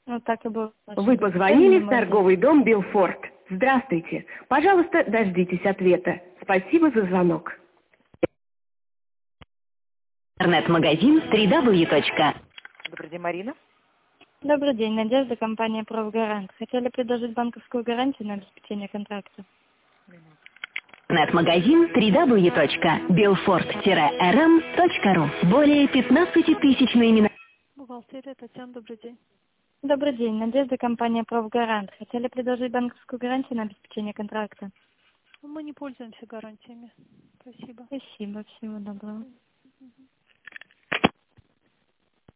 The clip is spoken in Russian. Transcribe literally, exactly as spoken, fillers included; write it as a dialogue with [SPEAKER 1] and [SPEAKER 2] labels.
[SPEAKER 1] Ну, так и было.
[SPEAKER 2] Вы позвонили в торговый дом Белфорд. Здравствуйте. Пожалуйста, дождитесь ответа. Спасибо за звонок.
[SPEAKER 3] Интернет-магазин три дабл ю.
[SPEAKER 4] Добрый день, Марина.
[SPEAKER 1] Добрый день, Надежда, компания «Профгарант». Хотели предложить банковскую гарантию на обеспечение контракта.
[SPEAKER 3] Интернет-магазин три дабл ю точка белфорд эр эм точка ру. Более пятнадцати тысяч наименований.
[SPEAKER 5] Бухгалтерия, Татьяна, добрый день.
[SPEAKER 1] Добрый день, Надежда, компания «Профгарант». Хотели предложить банковскую гарантию на обеспечение контракта.
[SPEAKER 5] Мы не пользуемся гарантиями. Спасибо.
[SPEAKER 1] Спасибо, всего доброго.
[SPEAKER 5] Мгм.